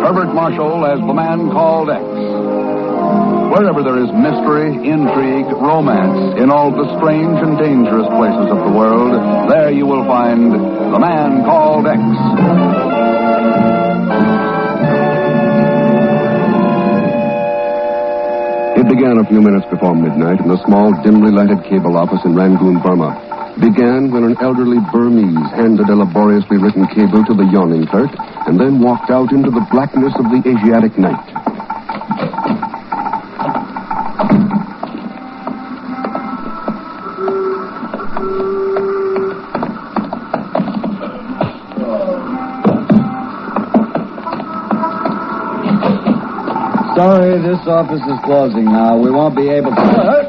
Herbert Marshall as the man called X. Wherever there is mystery, intrigue, romance, in all the strange and dangerous places of the world, there you will find the man called X. It began a few minutes before midnight in a small, dimly lighted cable office in Rangoon, Burma. Began when an elderly Burmese handed a laboriously written cable to the yawning clerk and then walked out into the blackness of the Asiatic night. Sorry, this office is closing now. We won't be able to...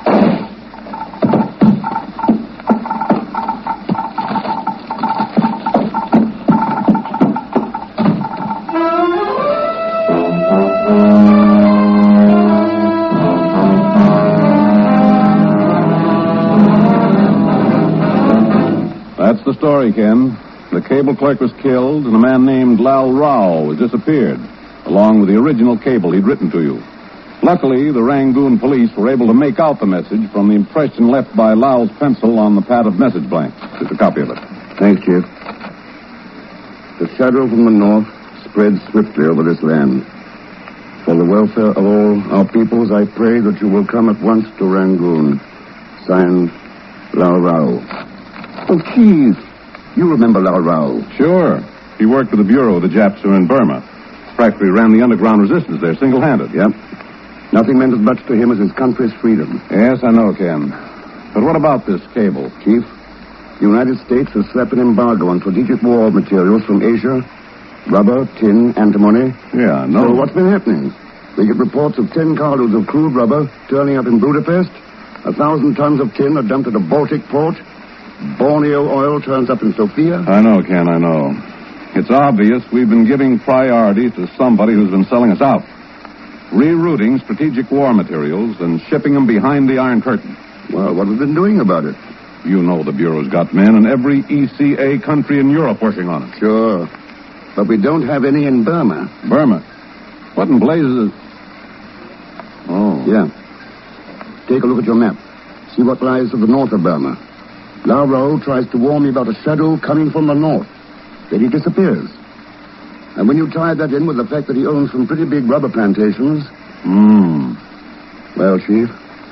That's the story, Ken. The cable clerk was killed, and a man named Lal Rao has disappeared, along with the original cable he'd written to you. Luckily, the Rangoon police were able to make out the message from the impression left by Lal's pencil on the pad of message blank. Just a copy of it. Thanks, Chief. The shadow from the north spreads swiftly over this land. For the welfare of all our peoples, I pray that you will come at once to Rangoon. Signed, Lal Rao. Oh, Chief, you remember Lal Rao? Sure. He worked for the Bureau of the Japs who were in Burma. Practically ran the underground resistance there, single-handed. Yep. Nothing meant as much to him as his country's freedom. Yes, I know, Ken. But what about this cable? Chief, the United States has slapped an embargo on strategic war materials from Asia. Rubber, tin, antimony. Yeah, I know. So what's been happening? We get reports of 10 carloads of crude rubber turning up in Budapest. 1,000 tons of tin are dumped at a Baltic port. Borneo oil turns up in Sofia. I know, Ken, I know. It's obvious we've been giving priority to somebody who's been selling us out. Rerouting strategic war materials and shipping them behind the Iron Curtain. Well, what have we been doing about it? You know the Bureau's got men in every ECA country in Europe working on it. Sure. But we don't have any in Burma. Burma? What in blazes? Oh. Yeah. Take a look at your map. See what lies to the north of Burma. Lal Rao tries to warn me about a shadow coming from the north. Then he disappears. And when you tie that in with the fact that he owns some pretty big rubber plantations... Well, Chief?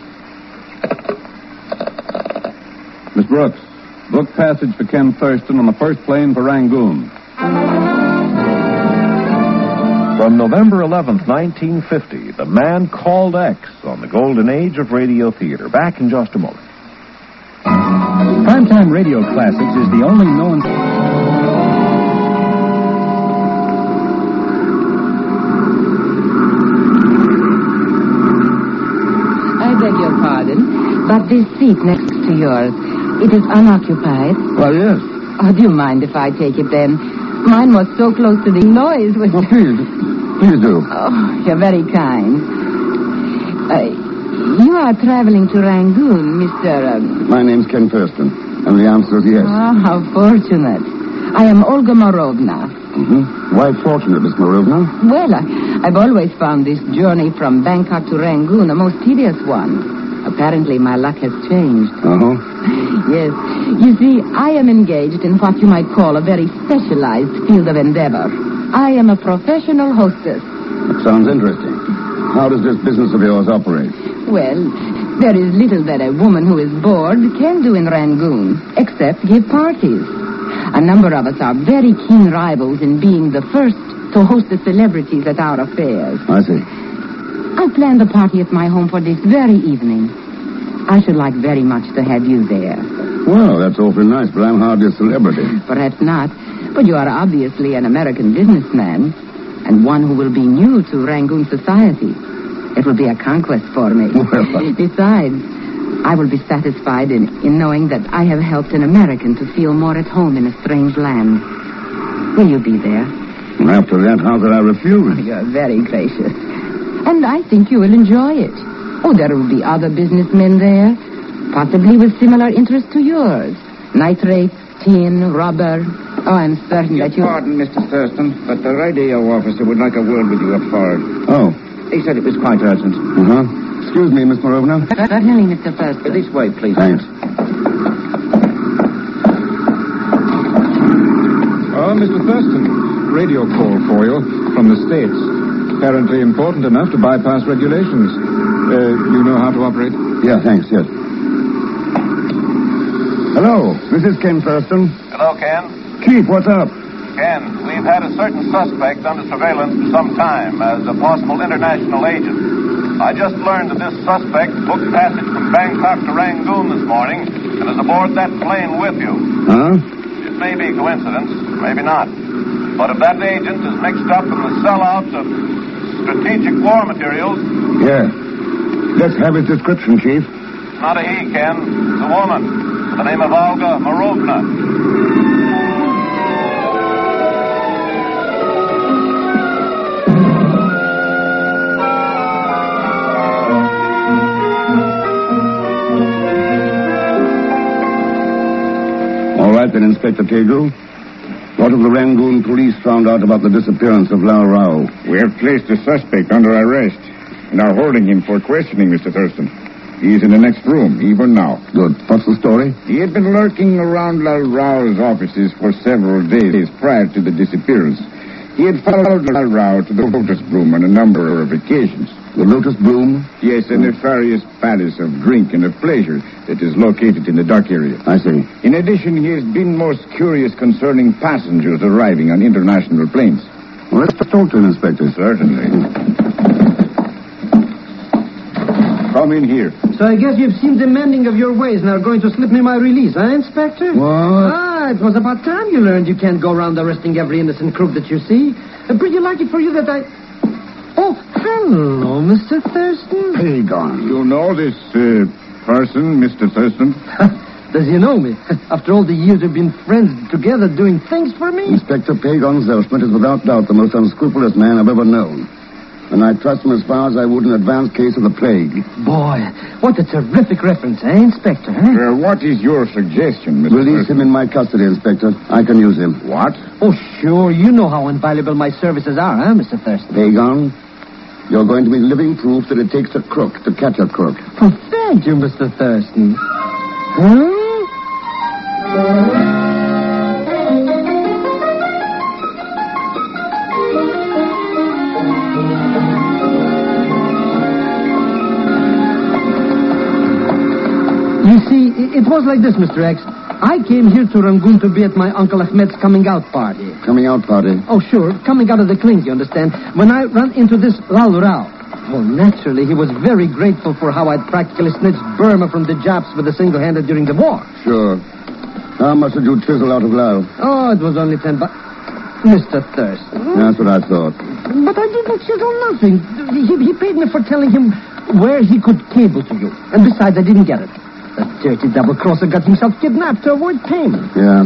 Miss Brooks, book passage for Ken Thurston on the first plane for Rangoon. From November 11th, 1950, The Man Called X on the golden age of radio theater. Back in just a moment. Primetime Radio Classics is the only known... I beg your pardon, but this seat next to yours, it is unoccupied. Well, yes. Oh, do you mind if I take it then? Mine was so close to the noise. Well, please. Please do. Oh, you're very kind. You are traveling to Rangoon, Mr. My name's Ken Thurston, and the answer is yes. Ah, how fortunate. I am Olga Morovna. Mm-hmm. Why fortunate, Miss Morovna? Well, I've always found this journey from Bangkok to Rangoon a most tedious one. Apparently, my luck has changed. Uh-huh. Yes. You see, I am engaged in what you might call a very specialized field of endeavor. I am a professional hostess. That sounds interesting. How does this business of yours operate? Well, there is little that a woman who is bored can do in Rangoon, except give parties. A number of us are very keen rivals in being the first to host the celebrities at our affairs. I see. I planned a party at my home for this very evening. I should like very much to have you there. Well, that's awfully nice, but I'm hardly a celebrity. Perhaps not, but you are obviously an American businessman, and one who will be new to Rangoon society. It will be a conquest for me. Besides, I will be satisfied in knowing that I have helped an American to feel more at home in a strange land. Will you be there? And after that, how could I refuse? You're very gracious. And I think you will enjoy it. Oh, there will be other businessmen there, possibly with similar interests to yours. Nitrates, tin, rubber. Oh, I'm certain that you... Pardon, Mr. Thurston, but the radio officer would like a word with you at Ford. Oh. He said it was quite urgent. Uh-huh. Excuse me, Miss Morovna. Certainly, Mr. Thurston. This way, please. Thanks. Oh, Mr. Thurston. Radio call for you from the States. Apparently important enough to bypass regulations. You know how to operate? Yeah, thanks, yes. Hello, this is Ken Thurston. Hello, Ken. Chief, what's up? Ken, we've had a certain suspect under surveillance for some time as a possible international agent. I just learned that this suspect booked passage from Bangkok to Rangoon this morning and is aboard that plane with you. Huh? It may be coincidence, maybe not. But if that agent is mixed up in the sellout of strategic war materials... Yeah. Let's have his description, Chief. It's not a he, Ken. It's a woman. By the name of Olga Morovna. All right, then, Inspector Tegu. What have the Rangoon police found out about the disappearance of Lao Rao? We have placed the suspect under arrest and are holding him for questioning, Mr. Thurston. He is in the next room, even now. Good. What's the story? He had been lurking around Lao Rao's offices for several days prior to the disappearance. He had followed Lao Rao to the Lotus Bloom on a number of occasions. The Lotus Bloom? Yes, a nefarious palace of drink and of pleasure that is located in the dock area. I see. In addition, he has been most curious concerning passengers arriving on international planes. Well, let's talk to him, Inspector. Certainly. Come in here. So I guess you've seen the mending of your ways and are going to slip me my release, huh, Inspector? What? It was about time you learned you can't go around arresting every innocent crook that you see. Pretty lucky for you that I... Oh, hello, Mr. Thurston. Pagon. You know this person, Mr. Thurston? Does he know me? After all the years we've been friends together doing things for me? Inspector Pagon Zelsmith is without doubt the most unscrupulous man I've ever known. And I trust him as far as I would an advanced case of the plague. Boy, what a terrific reference, Inspector? What is your suggestion, Mr. Release him in my custody, Inspector. I can use him. What? Oh, sure. You know how invaluable my services are, Mr. Thurston? Pagon, you're going to be living proof that it takes a crook to catch a crook. Oh, thank you, Mr. Thurston. You see, it was like this, Mr. X. I came here to Rangoon to be at my Uncle Ahmed's coming-out party. Coming-out party? Oh, sure. Coming out of the clings, you understand. When I ran into this Lao Rao. Well, naturally, he was very grateful for how I'd practically snitched Burma from the Japs with a single-handed during the war. Sure. How much did you chisel out of Lao? Oh, it was only $10. Mr. Thurston. That's what I thought. But I didn't chisel nothing. He paid me for telling him where he could cable to you. And besides, I didn't get it. That dirty double-crosser got himself kidnapped to avoid payment. Yeah.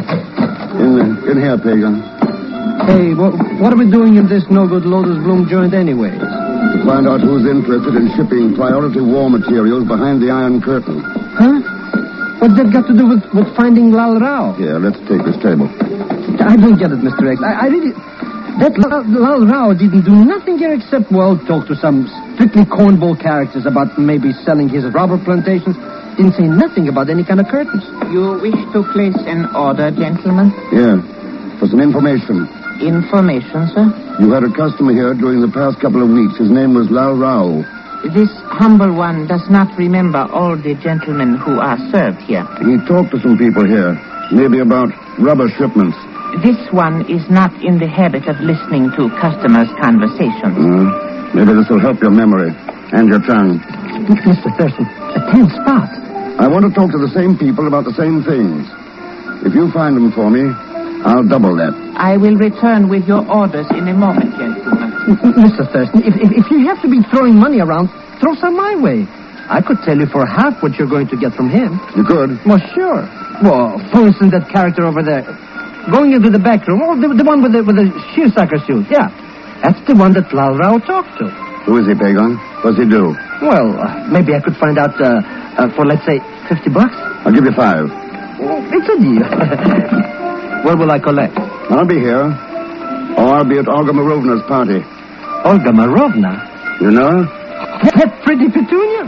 In here, Pagan. Hey, what are we doing in this no-good Lotus Bloom joint anyways? To find out who's interested in shipping priority war materials behind the Iron Curtain. Huh? What's that got to do with finding Lal Rao? Yeah, let's take this table. I don't get it, Mr. X. I really... That Lal Rao didn't do nothing here except, well, talk to some strictly cornball characters about maybe selling his rubber plantations. Didn't say nothing about any kind of curtains. You wish to place an order, gentlemen? Yeah, for some information. Information, sir? You had a customer here during the past couple of weeks. His name was Lao Rao. This humble one does not remember all the gentlemen who are served here. He talked to some people here, maybe about rubber shipments. This one is not in the habit of listening to customers' conversations. Maybe this will help your memory and your tongue. Mr. Thurston, a tense spot. I want to talk to the same people about the same things. If you find them for me, I'll double that. I will return with your orders in a moment, gentlemen. Mr. Thurston, if you have to be throwing money around, throw some my way. I could tell you for half what you're going to get from him. You could? Well, sure. Well, for instance, that character over there. Going into the back room. Oh, the one with the shearsucker shoes. Yeah. That's the one that Lal Rao talked to. Who is he, Pagon? What's he do? Well, maybe I could find out for, let's say, $50. I'll give you $5. Well, it's a deal. Where will I collect? I'll be here. Or I'll be at Olga Marovna's party. Olga Marovna? You know her? That pretty Petunia?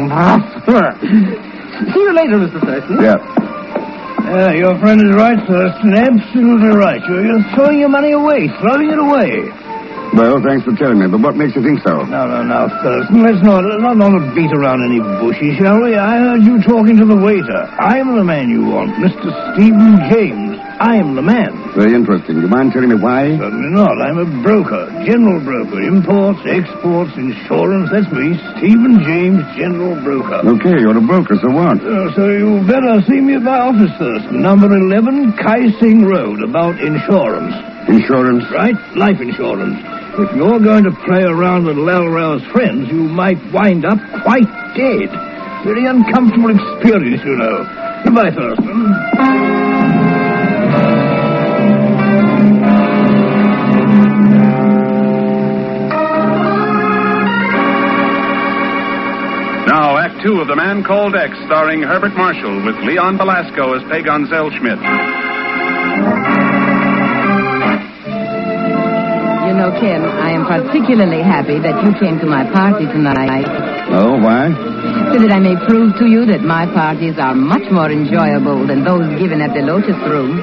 See you later, Mr. Thurston. Yeah. Your friend is right, Thurston. Absolutely right. You're throwing your money away. Throwing it away. Well, thanks for telling me, but what makes you think so? No, Thurston. Let's not beat around any bushes, shall we? I heard you talking to the waiter. I'm the man you want, Mr. Stephen James. I'm the man. Very interesting. You mind telling me why? Certainly not. I'm a broker, general broker. Imports, exports, insurance. That's me, Stephen James, general broker. Okay, you're a broker, so what? So you better see me at my office, Thurston. Number 11, Kai Sing Road, about insurance. Insurance? Right? Life insurance. If you're going to play around with Lal Rao's friends, you might wind up quite dead. Very uncomfortable experience, you know. Goodbye, Thurston. Now, Act Two of The Man Called X, starring Herbert Marshall, with Leon Velasco as Pagon Zellschmidt. You know, Ken, I am particularly happy that you came to my party tonight. Oh, why? So that I may prove to you that my parties are much more enjoyable than those given at the Lotus Room.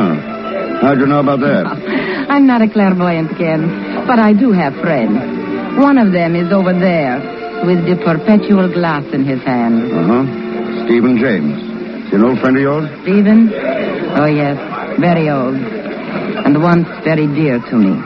Ah. How'd you know about that? I'm not a clairvoyant, Ken, but I do have friends. One of them is over there, with the perpetual glass in his hand. Uh-huh. Stephen James. Is he an old friend of yours? Stephen? Oh, yes. Very old. And once very dear to me.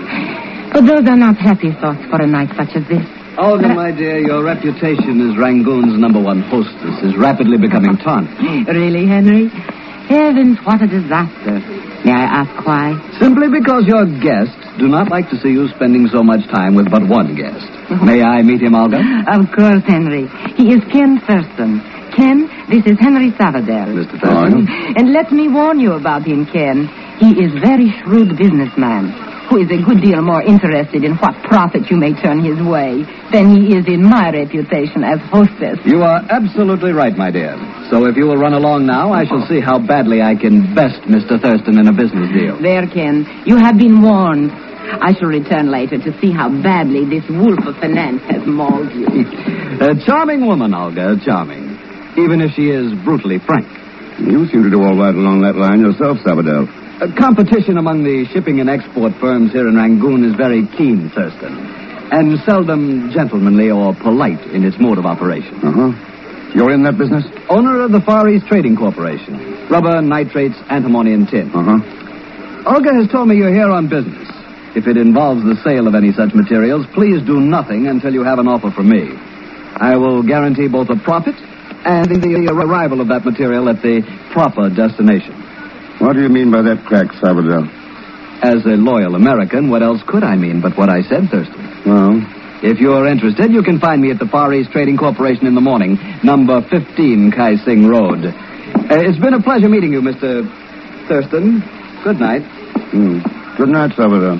But those are not happy thoughts for a night such as this. Olga, my dear, your reputation as Rangoon's #1 hostess is rapidly becoming tarnished. Really, Henry? Heavens, what a disaster. May I ask why? Simply because your guests do not like to see you spending so much time with but one guest. May I meet him, Olga? Of course, Henry. He is Ken Thurston. Ken, this is Henry Savadell. Mr. Thurston. And let me warn you about him, Ken. He is very shrewd businessman, who is a good deal more interested in what profit you may turn his way than he is in my reputation as hostess. You are absolutely right, my dear. So if you will run along now, I shall see how badly I can best Mr. Thurston in a business deal. There, Ken. You have been warned. I shall return later to see how badly this wolf of finance has mauled you. A charming woman, Olga, charming. Even if she is brutally frank. You seem to do all right along that line yourself, Sabadell. Competition among the shipping and export firms here in Rangoon is very keen, Thurston, and seldom gentlemanly or polite in its mode of operation. Uh-huh. You're in that business? Owner of the Far East Trading Corporation. Rubber, nitrates, antimony, and tin. Uh-huh. Olga has told me you're here on business. If it involves the sale of any such materials, please do nothing until you have an offer from me. I will guarantee both a profit and the arrival of that material at the proper destination. What do you mean by that crack, Sabadell? As a loyal American, what else could I mean but what I said, Thurston? Well? If you're interested, you can find me at the Far East Trading Corporation in the morning, number 15 Kai Sing Road. It's been a pleasure meeting you, Mr. Thurston. Good night. Good night, Sabadell.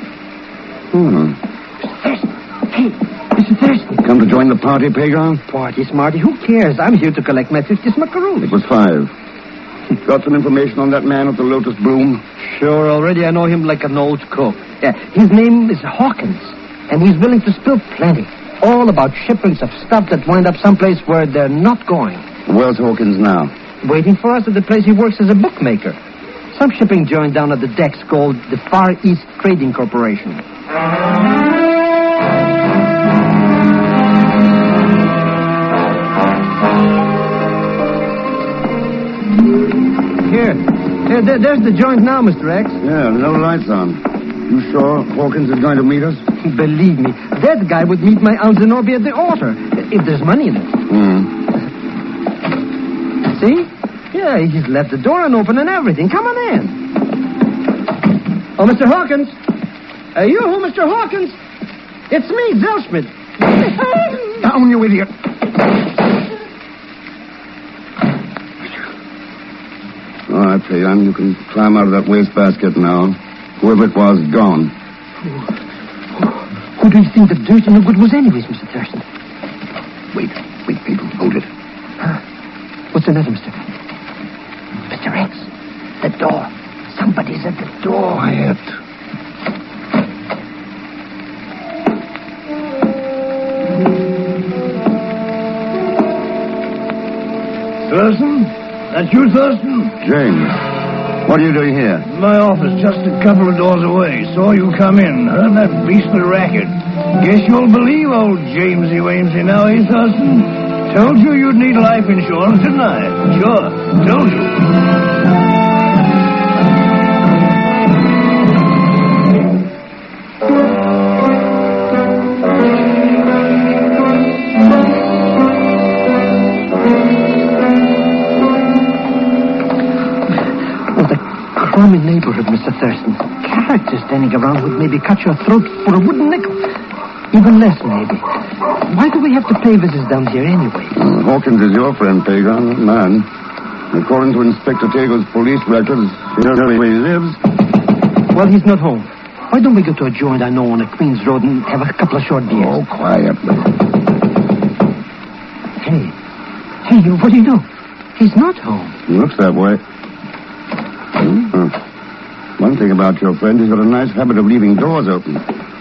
Hey, Mr. Thurston. Come to join the party, Pagon? Party, Smarty. Who cares? I'm here to collect my 50 smackaroos. It was 5. Got some information on that man with the Lotus Bloom? Sure, already I know him like an old cook. Yeah, his name is Hawkins, and he's willing to spill plenty. All about shipments of stuff that wind up someplace where they're not going. Where's Hawkins now? Waiting for us at the place he works as a bookmaker. Some shipping joint down at the decks called the Far East Trading Corporation. Here, there's the joint now, Mr. X. Yeah, no lights on. You sure Hawkins is going to meet us? Believe me, that guy would meet my Aunt Zenobia at the altar, if there's money in it. See? Yeah, he's left the door unopened and everything. Come on in. Oh, Mr. Hawkins. You, Mr. Hawkins? It's me, Zellschmidt. Down, you idiot. All right, Pagan, you can climb out of that wastebasket now. Whoever it was, gone. Who do you think the dirt and the good was anyways, Mr. Thurston? Wait, people, hold it. What's the matter, Mr. X? The door. Somebody's at the door. Quiet. Thurston? That's you, Thurston? James, what are you doing here? My office, just a couple of doors away. Saw you come in. Heard that beastly racket. Guess you'll believe old Jamesy Wamesy now, eh, Thurston? Told you you'd need life insurance, didn't I? Sure. Told you. Crummy neighborhood, Mr. Thurston. Characters standing around would maybe cut your throat for a wooden nickel. Even less, maybe. Why do we have to pay visits down here anyway? Hawkins is your friend, Pagan, man. According to Inspector Tago's police records, you know where he lives. Well, he's not home. Why don't we go to a joint I know on the Queens Road and have a couple of short beers? Oh, quietly. Hey, what do you do? He's not home. Looks that way. One thing about your friend, he's got a nice habit of leaving doors open.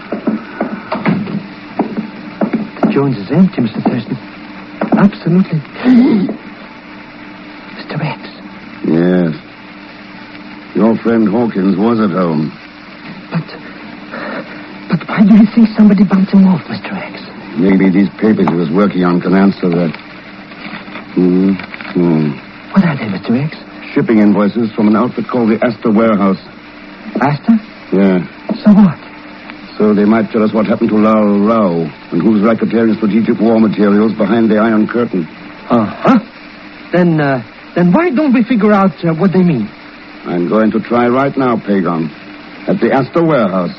The joint is empty, Mr. Thurston. Absolutely. Mr. X. Yes. Your friend Hawkins was at home. But why do you think somebody bumped him off, Mr. X? Maybe these papers he was working on can answer that. What are they, Mr. X? Shipping invoices from an outfit called the Astor Warehouse. Astor? Yeah. So what? So they might tell us what happened to Lal Rao and who's racketeering strategic war materials behind the Iron Curtain. Uh-huh. Then why don't we figure out what they mean? I'm going to try right now, Pagan. At the Astor Warehouse.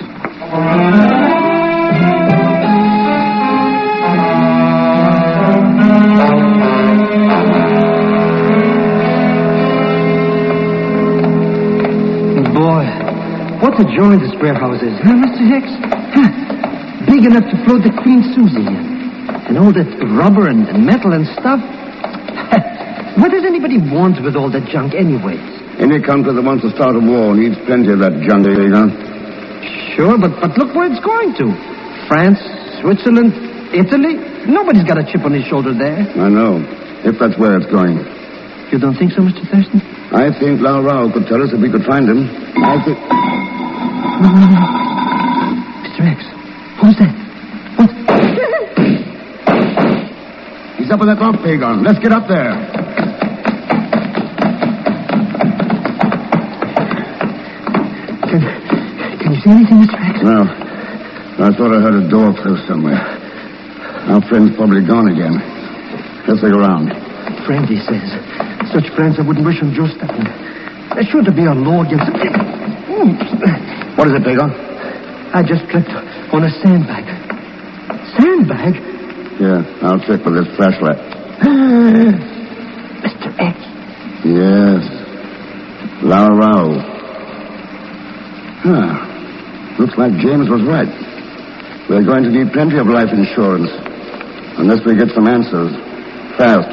What a joint this warehouse is, huh, Mr. Hicks? Big enough to float the Queen Susie in. And all that rubber and metal and stuff. What does anybody want with all that junk anyways? Any country that wants to start a war needs plenty of that junk, Pagan. Sure, but look where it's going to. France, Switzerland, Italy. Nobody's got a chip on his shoulder there. I know. If that's where it's going. You don't think so, Mr. Thurston? I think Lal Rao could tell us if we could find him. I think... No. Mr. X, who's that? What? He's up on that rock, Pagan. Let's get up there. Can you see anything, Mr. X? No. I thought I heard a door close somewhere. Our friend's probably gone again. Let's look around. Friend, he says. Such friends I wouldn't wish on Joe Stephen. There's sure to be a law against them. What is it, Pagan? I just tripped on a sandbag. Sandbag? Yeah, I'll check with this flashlight. Mr. X. Yes. Lal Rao. Looks like James was right. We're going to need plenty of life insurance. Unless we get some answers. Fast.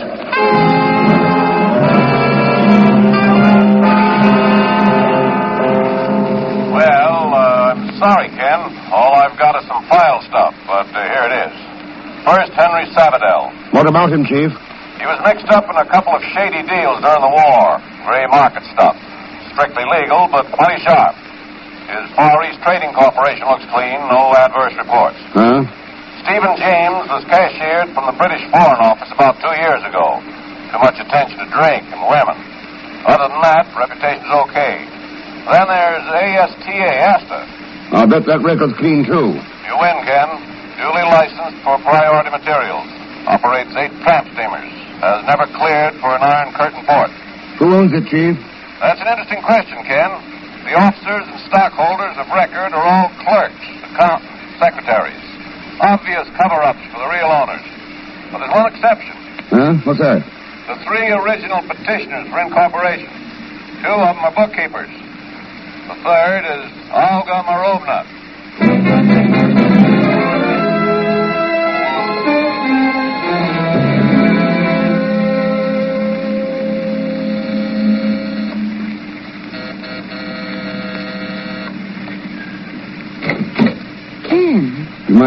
Sorry, Ken. All I've got is some file stuff, but here it is. First, Henry Savadell. What about him, Chief? He was mixed up in a couple of shady deals during the war. Gray market stuff. Strictly legal, but plenty sharp. His Far East Trading Corporation looks clean. No adverse reports. Huh? Stephen James was cashiered from the British Foreign Office about 2 years ago. Too much attention to drink and women. Other than that, reputation's okay. Then there's ASTA, Astor. I'll bet that record's clean, too. You win, Ken. Duly licensed for priority materials. Operates 8 tramp steamers. Has never cleared for an Iron Curtain port. Who owns it, Chief? That's an interesting question, Ken. The officers and stockholders of record are all clerks, accountants, secretaries. Obvious cover-ups for the real owners. But there's one exception. Huh? What's that? The 3 original petitioners for incorporation. 2 of them are bookkeepers. The third is Olga Marovna.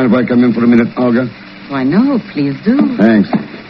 mind if I come in for a minute, Olga? Why, no, please do. Thanks.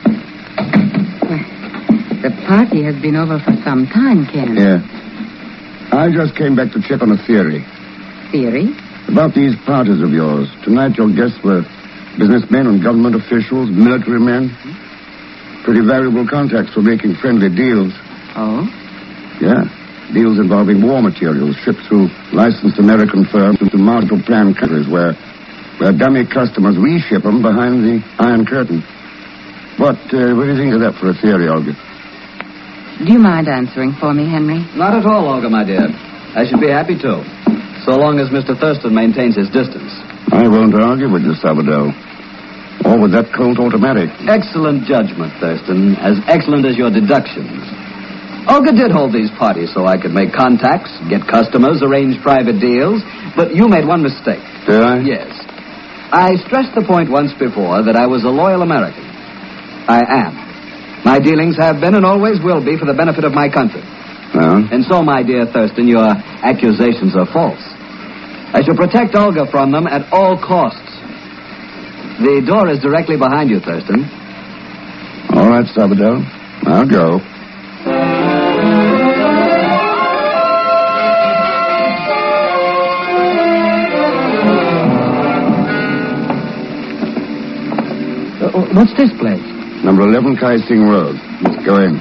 The party has been over for some time, Ken. Yeah. I just came back to check on a theory. Theory? About these parties of yours. Tonight your guests were businessmen and government officials, military men. Pretty valuable contacts for making friendly deals. Oh? Yeah. Deals involving war materials shipped through licensed American firms into multiple planned countries where dummy customers reship them behind the Iron Curtain. What do you think of that for a theory, Olga? Do you mind answering for me, Henry? Not at all, Olga, my dear. I should be happy to, so long as Mr. Thurston maintains his distance. I won't argue with you, Sabadell. Or with that Colt automatic. Excellent judgment, Thurston. As excellent as your deductions. Olga did hold these parties so I could make contacts, get customers, arrange private deals, but you made one mistake. Did I? Yes. I stressed the point once before that I was a loyal American. I am. My dealings have been and always will be for the benefit of my country. And so, my dear Thurston, your accusations are false. I shall protect Olga from them at all costs. The door is directly behind you, Thurston. All right, Sabadell. I'll go. What's this place? Number 11 Kaising Road. Let's go in.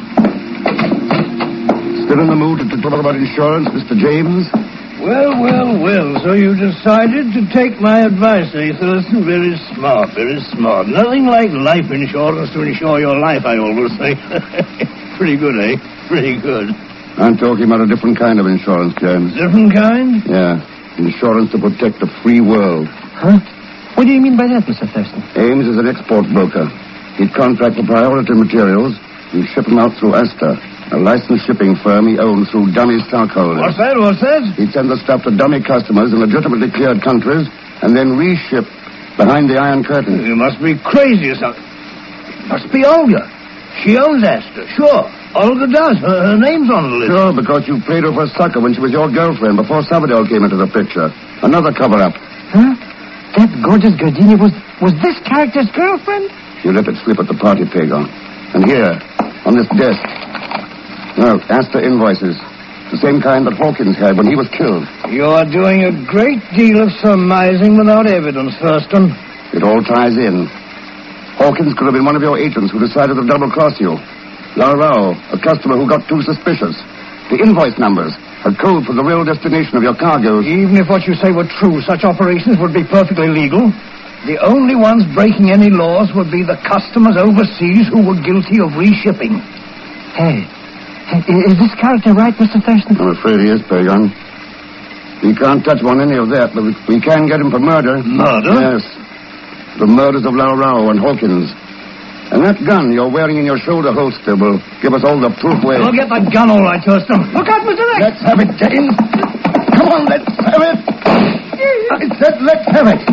Still in the mood to talk about insurance, Mr. James? Well. So you decided to take my advice, eh, Thurston? Very smart, very smart. Nothing like life insurance to insure your life, I always say. Pretty good, eh? Pretty good. I'm talking about a different kind of insurance, James. Different kind? Yeah. Insurance to protect the free world. Huh? What do you mean by that, Mr. Thurston? Ames is an export broker. He'd contract for priority materials and ship them out through Astor, a licensed shipping firm he owned through dummy stockholders. What's that? He'd send the stuff to dummy customers in legitimately cleared countries and then reship behind the Iron Curtain. You must be crazy or something. Must be Olga. She owns Astor, sure. Olga does. Her name's on the list. Sure, because you played her for a sucker when she was your girlfriend before Sabadell came into the picture. Another cover-up. Huh? That gorgeous Gardini was this character's girlfriend? You let it slip at the party, Pagon. And here, on this desk. Well, Astor invoices. The same kind that Hawkins had when he was killed. You're doing a great deal of surmising without evidence, Thurston. It all ties in. Hawkins could have been one of your agents who decided to double-cross you. Larao, a customer who got too suspicious. The invoice numbers, a code for the real destination of your cargoes. Even if what you say were true, such operations would be perfectly legal. The only ones breaking any laws would be the customers overseas who were guilty of reshipping. Hey, is this character right, Mr. Thurston? I'm afraid he is, Pagan. We can't touch on any of that, but we can get him for murder. Murder? Yes. The murders of Larao and Hawkins. And that gun you're wearing in your shoulder holster will give us all the proof where... I'll get that gun all right, Thurston. Look out, Mr. X! Let's have it, James. Come on, let's have it. I said let's have it.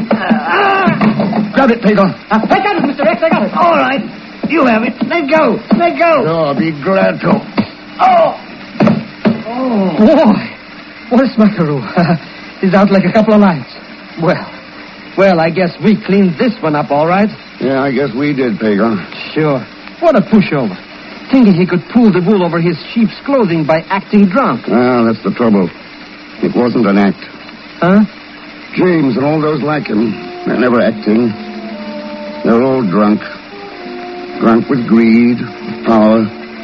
Grab it, Pagon. I got it, Mr. X. I got it. All right. You have it. Let go. Let go. Sure, be glad to. Oh. Boy, what a smackaroo. He's out like a couple of lights. Well, I guess we cleaned this one up all right. Yeah, I guess we did, Pagan. Sure. What a pushover. Thinking he could pull the wool over his sheep's clothing by acting drunk. Well, that's the trouble. It wasn't an act. Huh? James and all those like him, they're never acting. They're all drunk. Drunk with greed, power.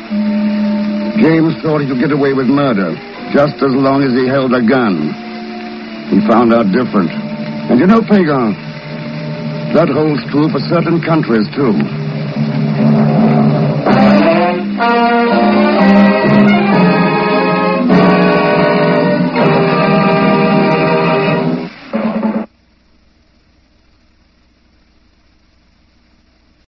James thought he could get away with murder, just as long as he held a gun. He found out different. And you know, Pagan, that holds true for certain countries, too.